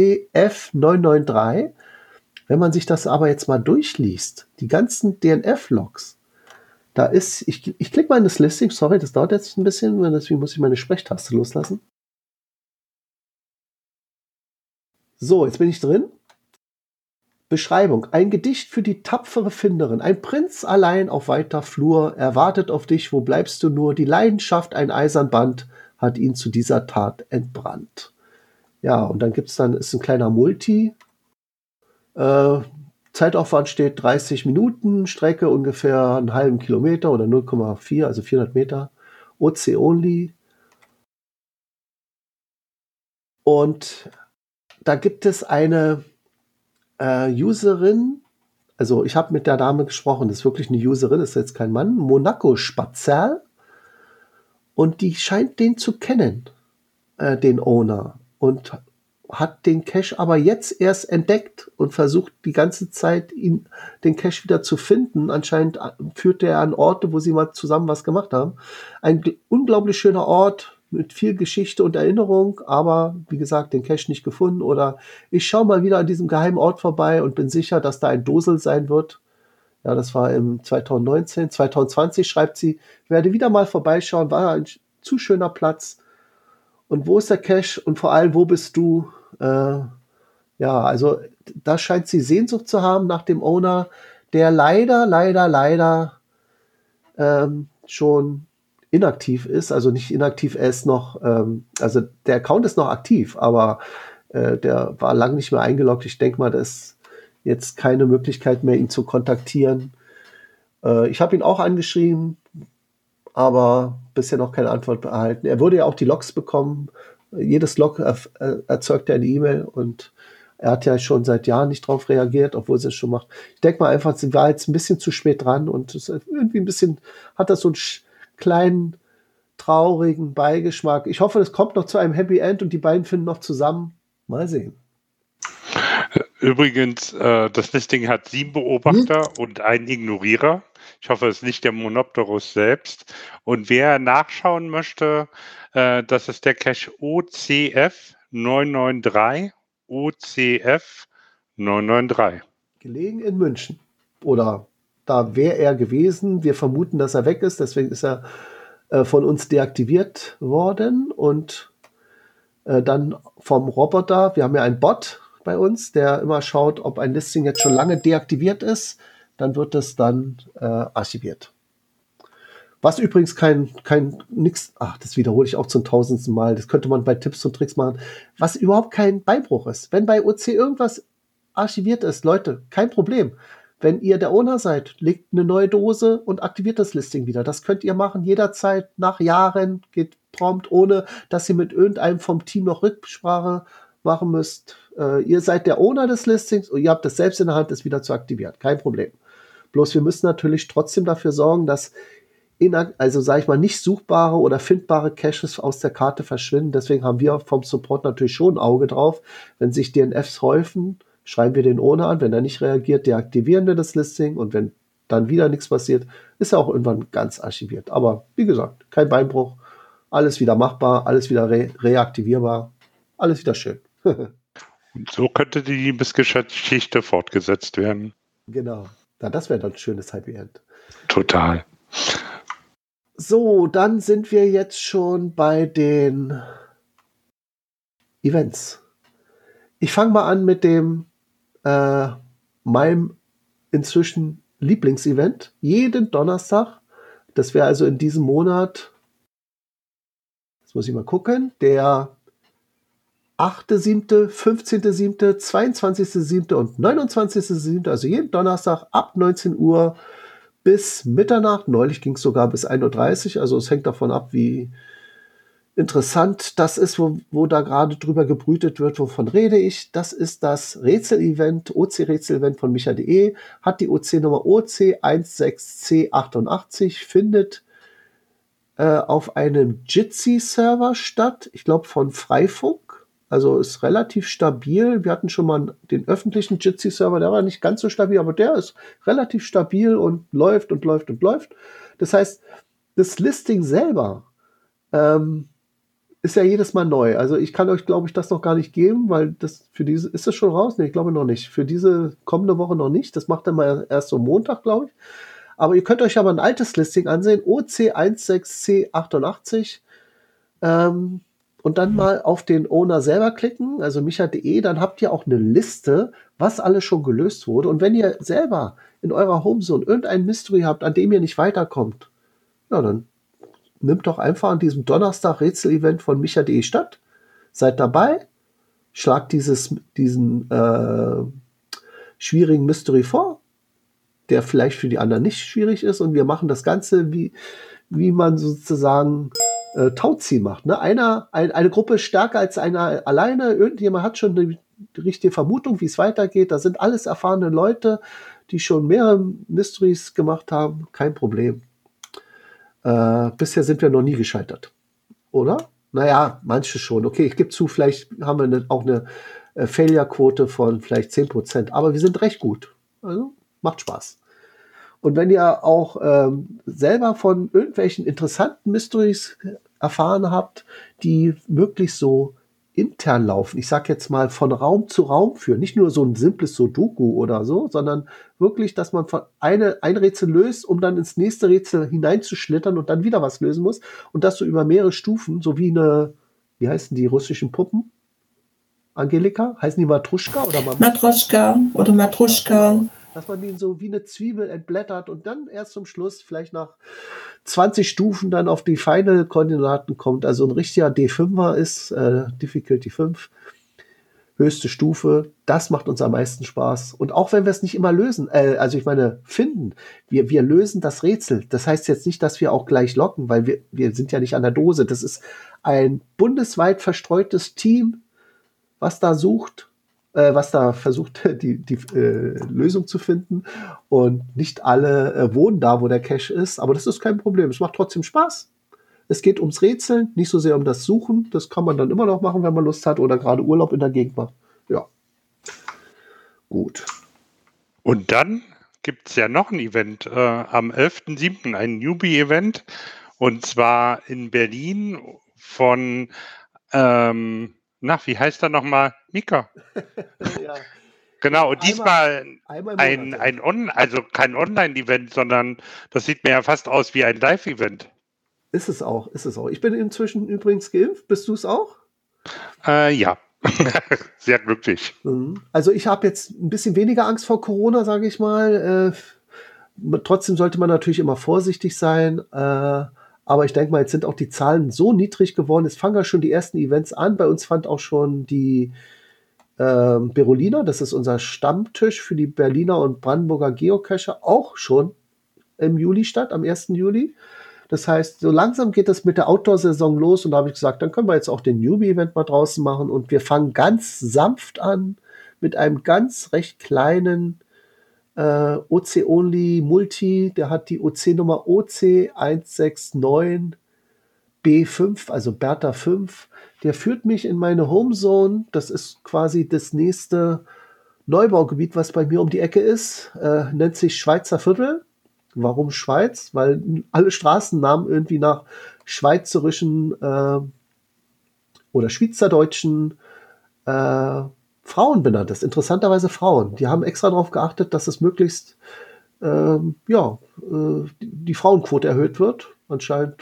OCF993. Wenn man sich das aber jetzt mal durchliest, die ganzen DNF-Logs, da ist, ich klicke mal in das Listing, sorry, das dauert jetzt ein bisschen, deswegen muss ich meine Sprechtaste loslassen. So, jetzt bin ich drin. Beschreibung. Ein Gedicht für die tapfere Finderin. Ein Prinz allein auf weiter Flur. Er wartet auf dich, wo bleibst du nur? Die Leidenschaft, ein Eisernband, hat ihn zu dieser Tat entbrannt. Ja, und dann ist ein kleiner Multi. Zeitaufwand steht 30 Minuten, Strecke ungefähr einen halben Kilometer oder 0,4, also 400 Meter. OC Only. Und da gibt es eine Userin, also ich habe mit der Dame gesprochen, das ist wirklich eine Userin, ist jetzt kein Mann, Monaco Spazerl, und die scheint den zu kennen, den Owner, und hat den Cache aber jetzt erst entdeckt und versucht die ganze Zeit, den Cache wieder zu finden. Anscheinend führt er an Orte, wo sie mal zusammen was gemacht haben. Ein unglaublich schöner Ort mit viel Geschichte und Erinnerung, aber wie gesagt, den Cache nicht gefunden. Oder ich schaue mal wieder an diesem geheimen Ort vorbei und bin sicher, dass da ein Dosel sein wird. Ja, das war im 2019. 2020 schreibt sie, werde wieder mal vorbeischauen, war ein zu schöner Platz. Und wo ist der Cache? Und vor allem, wo bist du? Ja, also da scheint sie Sehnsucht zu haben nach dem Owner, der leider schon inaktiv ist. Also nicht inaktiv, er ist noch, also der Account ist noch aktiv, aber der war lange nicht mehr eingeloggt. Ich denke mal, da ist jetzt keine Möglichkeit mehr, ihn zu kontaktieren. Ich habe ihn auch angeschrieben, aber bisher noch keine Antwort erhalten. Er würde ja auch die Logs bekommen. Jedes Log erzeugt ja eine E-Mail, und er hat ja schon seit Jahren nicht drauf reagiert, obwohl sie es schon macht. Ich denke mal einfach, sie war jetzt ein bisschen zu spät dran, und es irgendwie ein bisschen, hat das so einen kleinen, traurigen Beigeschmack. Ich hoffe, es kommt noch zu einem Happy End und die beiden finden noch zusammen. Mal sehen. Übrigens, das Listing hat 7 Beobachter und einen Ignorierer. Ich hoffe, es ist nicht der Monopterus selbst. Und wer nachschauen möchte, das ist der Cache OCF 993. OCF 993. Gelegen in München. Oder da wäre er gewesen. Wir vermuten, dass er weg ist. Deswegen ist er von uns deaktiviert worden. Und dann vom Roboter. Wir haben ja einen Bot bei uns, der immer schaut, ob ein Listing jetzt schon lange deaktiviert ist. Dann wird es dann archiviert. Was übrigens das wiederhole ich auch zum 1000. Mal, das könnte man bei Tipps und Tricks machen, was überhaupt kein Beinbruch ist. Wenn bei OC irgendwas archiviert ist, Leute, kein Problem. Wenn ihr der Owner seid, legt eine neue Dose und aktiviert das Listing wieder. Das könnt ihr machen jederzeit, nach Jahren, geht prompt, ohne dass ihr mit irgendeinem vom Team noch Rücksprache machen müsst. Ihr seid der Owner des Listings und ihr habt das selbst in der Hand, das wieder zu aktivieren. Kein Problem. Bloß wir müssen natürlich trotzdem dafür sorgen, dass nicht suchbare oder findbare Caches aus der Karte verschwinden. Deswegen haben wir vom Support natürlich schon ein Auge drauf. Wenn sich DNFs häufen, schreiben wir den Owner an. Wenn er nicht reagiert, deaktivieren wir das Listing. Und wenn dann wieder nichts passiert, ist er auch irgendwann ganz archiviert. Aber wie gesagt, kein Beinbruch. Alles wieder machbar, alles wieder reaktivierbar. Alles wieder schön. Und so könnte die Liebesgeschichte fortgesetzt werden. Genau. Ja, das wäre dann ein schönes Happy End. Total. So, dann sind wir jetzt schon bei den Events. Ich fange mal an mit dem meinem inzwischen Lieblingsevent. Jeden Donnerstag, das wäre also in diesem Monat, jetzt muss ich mal gucken, der 8.7., 15.7., 22.7. und 29.7., also jeden Donnerstag ab 19 Uhr bis Mitternacht. Neulich ging es sogar bis 1.30 Uhr, also es hängt davon ab, wie interessant das ist, wo da gerade drüber gebrütet wird. Wovon rede ich? Das ist das Rätsel-Event, OC-Rätsel-Event von micha.de, hat die OC-Nummer OC16C88, findet auf einem Jitsi-Server statt, ich glaube von Freifunk. Also ist relativ stabil. Wir hatten schon mal den öffentlichen Jitsi-Server, der war nicht ganz so stabil, aber der ist relativ stabil und läuft und läuft und läuft. Das heißt, das Listing selber ist ja jedes Mal neu. Also ich kann euch, glaube ich, das noch gar nicht geben, weil ist das schon raus? Nee, ich glaube noch nicht. Für diese kommende Woche noch nicht. Das macht er mal erst so Montag, glaube ich. Aber ihr könnt euch aber ein altes Listing ansehen, OC16C88. Und dann mal auf den Owner selber klicken, also micha.de, dann habt ihr auch eine Liste, was alles schon gelöst wurde. Und wenn ihr selber in eurer Homezone irgendein Mystery habt, an dem ihr nicht weiterkommt, ja, dann nimmt doch einfach an diesem Donnerstag Rätsel-Event von micha.de statt. Seid dabei, schlagt diesen schwierigen Mystery vor. der vielleicht für die anderen nicht schwierig ist. Und wir machen das Ganze, wie man sozusagen Tauziehen macht. Ne? Eine Gruppe ist stärker als einer alleine. Irgendjemand hat schon die richtige Vermutung, wie es weitergeht. Da sind alles erfahrene Leute, die schon mehrere Mysteries gemacht haben. Kein Problem. Bisher sind wir noch nie gescheitert. Oder? Naja, manche schon. Okay, ich gebe zu, vielleicht haben wir auch eine Failure-Quote von vielleicht 10%. Aber wir sind recht gut. Also, macht Spaß. Und wenn ihr auch selber von irgendwelchen interessanten Mysteries erfahren habt, die wirklich so intern laufen, ich sag jetzt mal von Raum zu Raum führen, nicht nur so ein simples Sudoku oder so, sondern wirklich, dass man ein Rätsel löst, um dann ins nächste Rätsel hineinzuschlittern und dann wieder was lösen muss und das so über mehrere Stufen, so wie wie heißen die russischen Puppen? Angelika? Heißen die Matruschka oder Mama? Matroschka oder Matruschka. Dass man den so wie eine Zwiebel entblättert und dann erst zum Schluss vielleicht nach 20 Stufen dann auf die Final-Koordinaten kommt. Also ein richtiger D5er ist Difficulty 5, höchste Stufe. Das macht uns am meisten Spaß. Und auch wenn wir es nicht immer lösen, also ich meine, finden, wir lösen das Rätsel. Das heißt jetzt nicht, dass wir auch gleich locken, weil wir sind ja nicht an der Dose. Das ist ein bundesweit verstreutes Team, was da versucht, die Lösung zu finden. Und nicht alle wohnen da, wo der Cache ist. Aber das ist kein Problem. Es macht trotzdem Spaß. Es geht ums Rätseln, nicht so sehr um das Suchen. Das kann man dann immer noch machen, wenn man Lust hat oder gerade Urlaub in der Gegend macht. Ja. Gut. Und dann gibt es ja noch ein Event am 11.07., ein Newbie-Event. Und zwar in Berlin von wie heißt er nochmal? Mika. Ja. Genau, und diesmal einmal im Monat. also kein Online-Event, sondern das sieht mir ja fast aus wie ein Live-Event. Ist es auch. Ich bin inzwischen übrigens geimpft. Bist du es auch? Ja, sehr glücklich. Also ich habe jetzt ein bisschen weniger Angst vor Corona, sage ich mal. Trotzdem sollte man natürlich immer vorsichtig sein. Aber ich denke mal, jetzt sind auch die Zahlen so niedrig geworden. Es fangen ja schon die ersten Events an. Bei uns fand auch schon die Berolina, das ist unser Stammtisch für die Berliner und Brandenburger Geocacher, auch schon im Juli statt, am 1. Juli. Das heißt, so langsam geht es mit der Outdoor-Saison los und da habe ich gesagt, dann können wir jetzt auch den Newbie-Event mal draußen machen und wir fangen ganz sanft an mit einem ganz recht kleinen OC-Only Multi, der hat die OC-Nummer OC169B5, also Bertha 5. Der führt mich in meine Homezone. Das ist quasi das nächste Neubaugebiet, was bei mir um die Ecke ist. Nennt sich Schweizer Viertel. Warum Schweiz? Weil alle Straßennamen irgendwie nach schweizerischen oder schweizerdeutschen Frauen benannt ist. Interessanterweise Frauen. Die haben extra darauf geachtet, dass es möglichst die Frauenquote erhöht wird. Anscheinend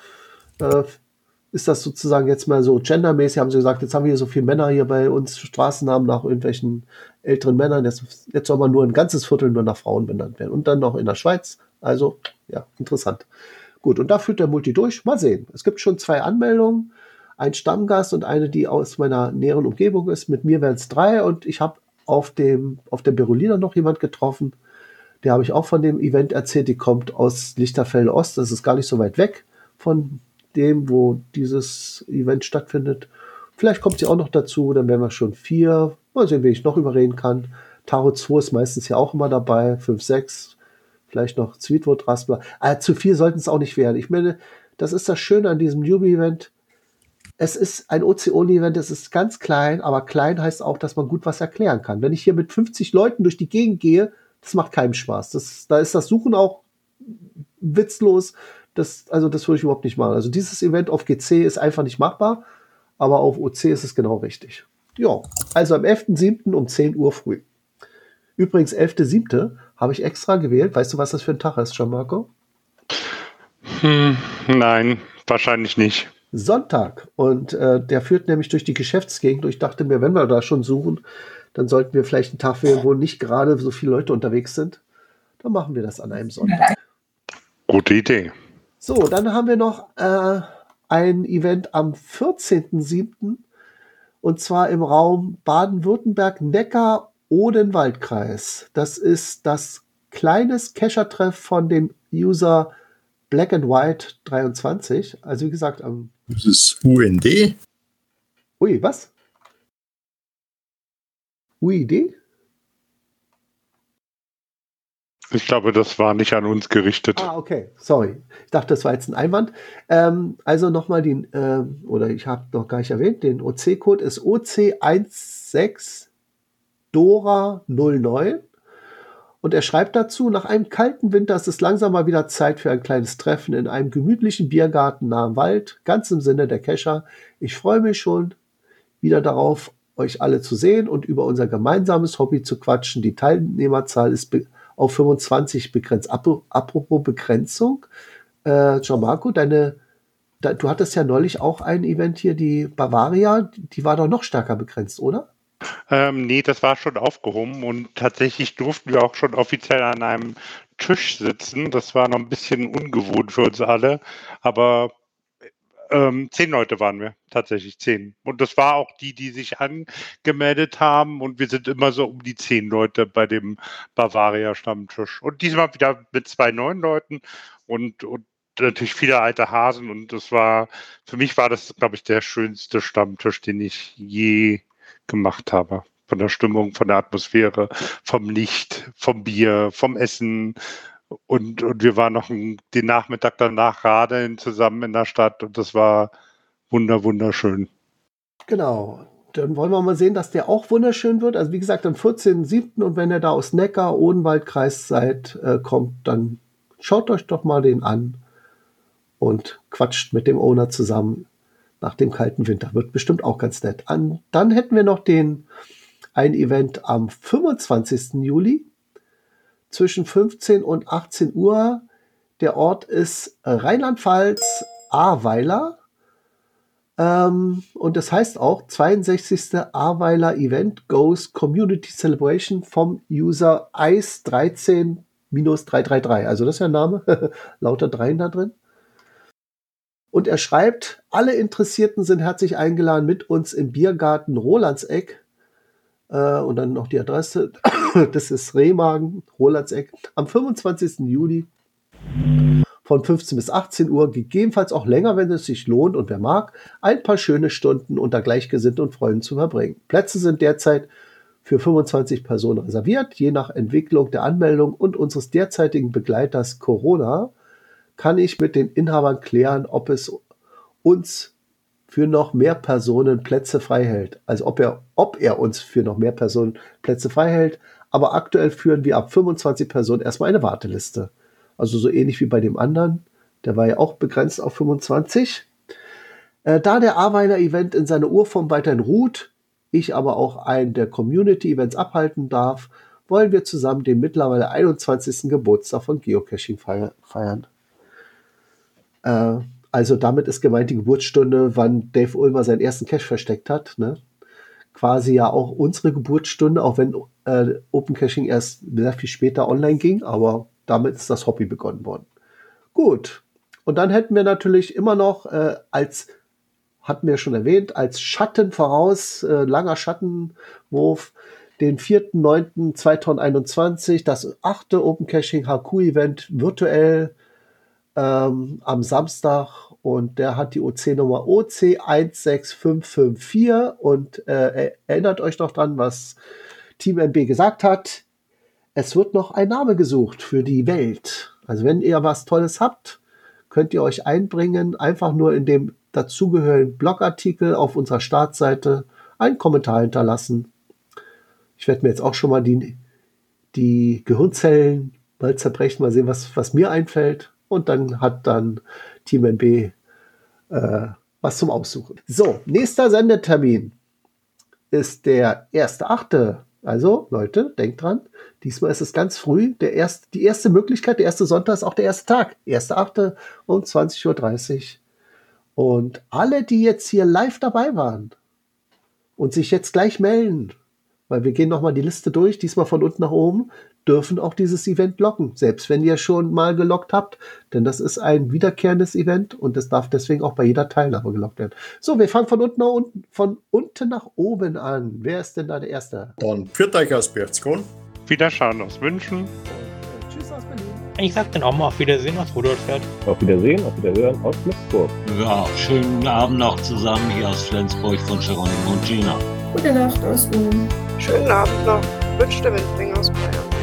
ist das sozusagen jetzt mal so gendermäßig, haben sie gesagt, jetzt haben wir hier so viele Männer hier bei uns, Straßennamen nach irgendwelchen älteren Männern, jetzt soll man nur ein ganzes Viertel nur nach Frauen benannt werden. Und dann noch in der Schweiz. Also, ja, interessant. Gut, und da führt der Multi durch. Mal sehen. Es gibt schon 2 Anmeldungen. Ein Stammgast und eine, die aus meiner näheren Umgebung ist. Mit mir wären es 3 und ich habe auf der Berolina noch jemand getroffen. Der habe ich auch von dem Event erzählt. Die kommt aus Lichterfelde Ost. Das ist gar nicht so weit weg von dem, wo dieses Event stattfindet. Vielleicht kommt sie auch noch dazu, dann wären wir schon 4. Mal sehen, wie ich noch überreden kann. Tarot 2 ist meistens ja auch immer dabei. 5, 6. Vielleicht noch Sweetwood Raspler. Zu 4 sollten es auch nicht werden. Ich meine, das ist das Schöne an diesem Newbie-Event. Es ist ein OC-Only-Event, es ist ganz klein, aber klein heißt auch, dass man gut was erklären kann. Wenn ich hier mit 50 Leuten durch die Gegend gehe, das macht keinem Spaß. Da ist das Suchen auch witzlos. Das würde ich überhaupt nicht machen. Also dieses Event auf GC ist einfach nicht machbar, aber auf OC ist es genau richtig. Ja, also am 11.07. um 10 Uhr früh. Übrigens, 11.07. habe ich extra gewählt. Weißt du, was das für ein Tag ist, Gianmarco? Nein, wahrscheinlich nicht. Sonntag. Und der führt nämlich durch die Geschäftsgegend. Und ich dachte mir, wenn wir da schon suchen, dann sollten wir vielleicht einen Tag wählen, wo nicht gerade so viele Leute unterwegs sind. Dann machen wir das an einem Sonntag. Gute Idee. So, dann haben wir noch ein Event am 14.07. und zwar im Raum Baden-Württemberg-Neckar-Odenwaldkreis. Das ist das kleines Kescher-Treff von dem User Black and White 23. Also wie gesagt, Das ist UND. Ui, was? UID? Ich glaube, das war nicht an uns gerichtet. Ah, okay, sorry. Ich dachte, das war jetzt ein Einwand. Also nochmal oder ich habe noch gar nicht erwähnt, den OC-Code ist OC16 Dora 09. Und er schreibt dazu, nach einem kalten Winter ist es langsam mal wieder Zeit für ein kleines Treffen in einem gemütlichen Biergarten nah am Wald, ganz im Sinne der Kescher. Ich freue mich schon wieder darauf, euch alle zu sehen und über unser gemeinsames Hobby zu quatschen. Die Teilnehmerzahl ist auf 25 begrenzt. Apropos Begrenzung, Gianmarco, du hattest ja neulich auch ein Event hier, die Bavaria, die war doch noch stärker begrenzt, oder? Nee, das war schon aufgehoben und tatsächlich durften wir auch schon offiziell an einem Tisch sitzen. Das war noch ein bisschen ungewohnt für uns alle, aber 10 Leute waren wir, tatsächlich 10. Und das war auch die sich angemeldet haben und wir sind immer so um die 10 Leute bei dem Bavaria-Stammtisch. Und diesmal wieder mit 2 neuen Leuten und natürlich viele alte Hasen und für mich war das, glaube ich, der schönste Stammtisch, den ich je gemacht habe. Von der Stimmung, von der Atmosphäre, vom Licht, vom Bier, vom Essen. Und wir waren noch den Nachmittag danach radeln zusammen in der Stadt und das war wunderschön. Genau. Dann wollen wir mal sehen, dass der auch wunderschön wird. Also wie gesagt, am 14.07. und wenn ihr da aus Neckar, Odenwaldkreis kommt, dann schaut euch doch mal den an und quatscht mit dem Owner zusammen nach dem kalten Winter. Wird bestimmt auch ganz nett. Dann hätten wir noch ein Event am 25. Juli zwischen 15 und 18 Uhr. Der Ort ist Rheinland-Pfalz, Ahrweiler. Und das heißt auch 62. Ahrweiler Event Goes Community Celebration vom User Ice13-333. Also das ist ja ein Name, lauter Dreien da drin. Und er schreibt, alle Interessierten sind herzlich eingeladen, mit uns im Biergarten Rolandseck, und dann noch die Adresse, das ist Remagen, Rolandseck, am 25. Juli von 15 bis 18 Uhr, gegebenenfalls auch länger, wenn es sich lohnt und wer mag, ein paar schöne Stunden unter Gleichgesinnten und Freunden zu verbringen. Plätze sind derzeit für 25 Personen reserviert, je nach Entwicklung der Anmeldung und unseres derzeitigen Begleiters Corona kann ich mit den Inhabern klären, ob es uns für noch mehr Personen Plätze frei hält. Also ob er uns für noch mehr Personen Plätze frei hält. Aber aktuell führen wir ab 25 Personen erstmal eine Warteliste. Also so ähnlich wie bei dem anderen. Der war ja auch begrenzt auf 25. Da der Ahrweiler-Event in seiner Urform weiterhin ruht, ich aber auch einen der Community-Events abhalten darf, wollen wir zusammen den mittlerweile 21. Geburtstag von Geocaching feiern. Also damit ist gemeint die Geburtsstunde, wann Dave Ulmer seinen ersten Cache versteckt hat. Ne? Quasi ja auch unsere Geburtsstunde, auch wenn Open Caching erst sehr viel später online ging, aber damit ist das Hobby begonnen worden. Gut, und dann hätten wir natürlich immer noch hatten wir schon erwähnt, als Schatten voraus, langer Schattenwurf, den 4.9.2021, das 8. Open Caching HQ-Event virtuell am Samstag und der hat die OC-Nummer OC16554 und erinnert euch noch dran, was Team MB gesagt hat. Es wird noch ein Name gesucht für die Welt. Also wenn ihr was Tolles habt, könnt ihr euch einbringen, einfach nur in dem dazugehörigen Blogartikel auf unserer Startseite einen Kommentar hinterlassen. Ich werde mir jetzt auch schon mal die Gehirnzellen mal zerbrechen, mal sehen, was mir einfällt. Und dann hat Team NB was zum Aussuchen. So, nächster Sendetermin ist der 1.8. Also, Leute, denkt dran, diesmal ist es ganz früh. Die erste Möglichkeit, der erste Sonntag ist auch der erste Tag. 1.8. um 20.30 Uhr. Und alle, die jetzt hier live dabei waren und sich jetzt gleich melden, weil wir gehen nochmal die Liste durch, diesmal von unten nach oben, dürfen auch dieses Event locken, selbst wenn ihr schon mal gelockt habt, denn das ist ein wiederkehrendes Event und es darf deswegen auch bei jeder Teilnahme gelockt werden. So, wir fangen von unten nach oben an. Wer ist denn da der Erste? Dann führt euch aus Berchtesgaden. Wiederschauen aus München. aus Berlin. Ich sag dann auch mal auf Wiedersehen aus Rudolstadt. Auf Wiedersehen, auf Wiederhören aus Flensburg. Ja, schönen Abend noch zusammen hier aus Flensburg von Geronimo und Gina. Gute Nacht aus Ulm. Schönen Abend noch. Wünscht der Windling aus Bayern.